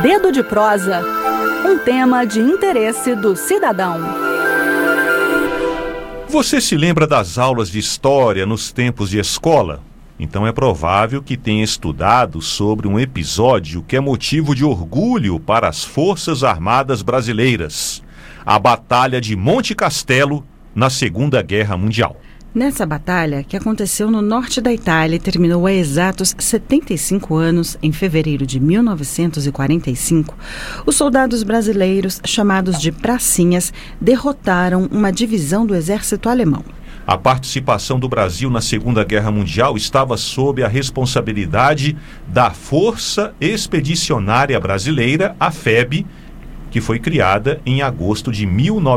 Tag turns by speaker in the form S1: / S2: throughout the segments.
S1: Dedo de prosa, um tema de interesse do cidadão.
S2: Você se lembra das aulas de história nos tempos de escola? Então é provável que tenha estudado sobre um episódio que é motivo de orgulho para as Forças Armadas Brasileiras: a Batalha de Monte Castelo, na Segunda Guerra Mundial.
S3: Nessa batalha, que aconteceu no norte da Itália e terminou há exatos 75 anos, em fevereiro de 1945, os soldados brasileiros, chamados de pracinhas, derrotaram uma divisão do exército alemão.
S2: A participação do Brasil na Segunda Guerra Mundial estava sob a responsabilidade da Força Expedicionária Brasileira, a FEB, que foi criada em agosto de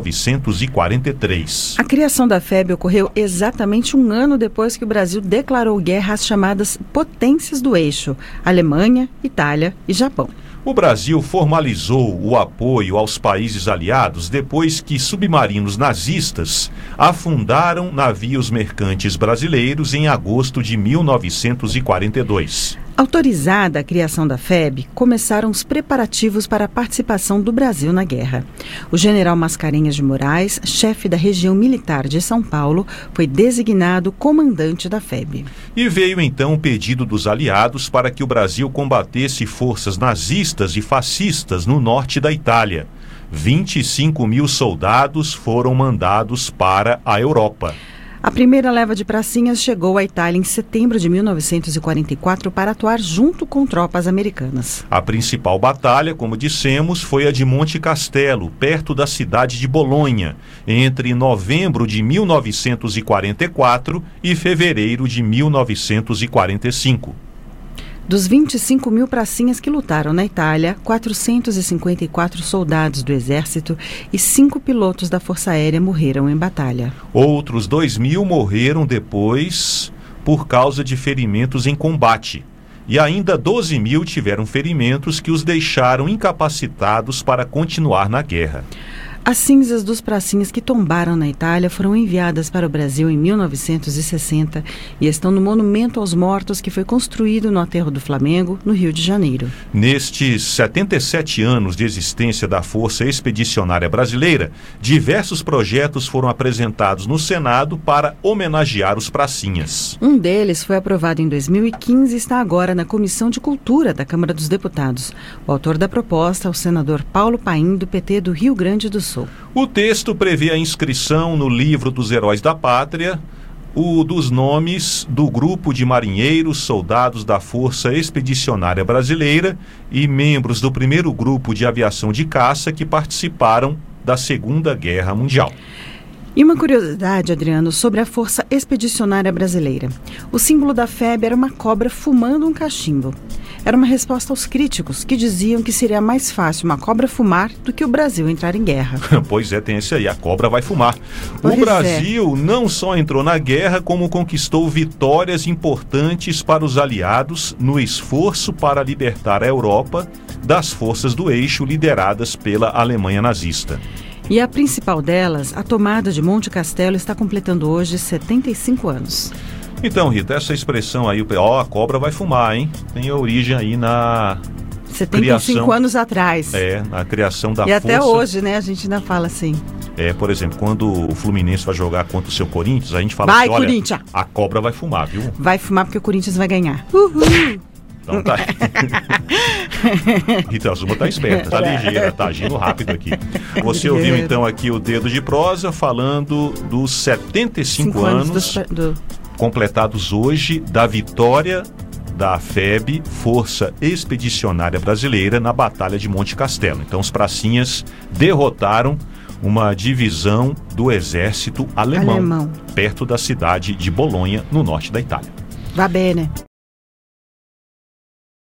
S2: 1943.
S3: A criação da FEB ocorreu exatamente um ano depois que o Brasil declarou guerra às chamadas potências do eixo, Alemanha, Itália e Japão.
S2: O Brasil formalizou o apoio aos países aliados depois que submarinos nazistas afundaram navios mercantes brasileiros em agosto de 1942.
S3: Autorizada a criação da FEB, começaram os preparativos para a participação do Brasil na guerra. O general Mascarenhas de Moraes, chefe da região militar de São Paulo, foi designado comandante da FEB.
S2: E veio então o pedido dos aliados para que o Brasil combatesse forças nazistas e fascistas no norte da Itália. 25 mil soldados foram mandados para a Europa.
S3: A primeira leva de pracinhas chegou à Itália em setembro de 1944 para atuar junto com tropas americanas.
S2: A principal batalha, como dissemos, foi a de Monte Castelo, perto da cidade de Bolonha, entre novembro de 1944 e fevereiro de 1945.
S3: Dos 25 mil pracinhas que lutaram na Itália, 454 soldados do Exército e 5 pilotos da Força Aérea morreram em batalha.
S2: Outros 2.000 morreram depois por causa de ferimentos em combate. E ainda 12.000 tiveram ferimentos que os deixaram incapacitados para continuar na guerra.
S3: As cinzas dos pracinhas que tombaram na Itália foram enviadas para o Brasil em 1960 e estão no Monumento aos Mortos, que foi construído no Aterro do Flamengo, no Rio de Janeiro.
S2: Nestes 77 anos de existência da Força Expedicionária Brasileira, diversos projetos foram apresentados no Senado para homenagear os pracinhas.
S3: Um deles foi aprovado em 2015 e está agora na Comissão de Cultura da Câmara dos Deputados. O autor da proposta é o senador Paulo Paim, do PT do Rio Grande do Sul.
S2: O texto prevê a inscrição no livro dos Heróis da Pátria dos nomes do grupo de marinheiros, soldados da Força Expedicionária Brasileira e membros do primeiro grupo de aviação de caça que participaram da Segunda Guerra Mundial.
S3: E uma curiosidade, Adriano, sobre a Força Expedicionária Brasileira. O símbolo da FEB era uma cobra fumando um cachimbo. Era uma resposta aos críticos que diziam que seria mais fácil uma cobra fumar do que o Brasil entrar em guerra.
S2: Pois é, tem esse aí, a cobra vai fumar.
S3: Pois
S2: o Brasil não só entrou na guerra, como conquistou vitórias importantes para os aliados no esforço para libertar a Europa das forças do eixo lideradas pela Alemanha nazista.
S3: E a principal delas, a tomada de Monte Castelo, está completando hoje 75 anos.
S2: Então, Rita, essa expressão aí, a cobra vai fumar, hein? Tem origem aí na
S3: 75 anos atrás.
S2: Na criação da
S3: força. E até hoje, né, a gente ainda fala assim.
S2: Por exemplo, quando o Fluminense vai jogar contra o seu Corinthians, a gente fala
S3: vai,
S2: assim, olha,
S3: Corinthians!
S2: A cobra vai fumar, viu?
S3: Vai fumar porque o Corinthians vai ganhar. Uhul!
S2: Então tá. Rita Azuma tá esperta, tá ligeira, tá agindo rápido aqui. Você ouviu então aqui o Dedo de Prosa falando dos 75 anos completados hoje da vitória da FEB, Força Expedicionária Brasileira, na Batalha de Monte Castelo. Então os pracinhas derrotaram uma divisão do exército alemão. perto da cidade de Bolonha, no norte da Itália.
S3: Va bene.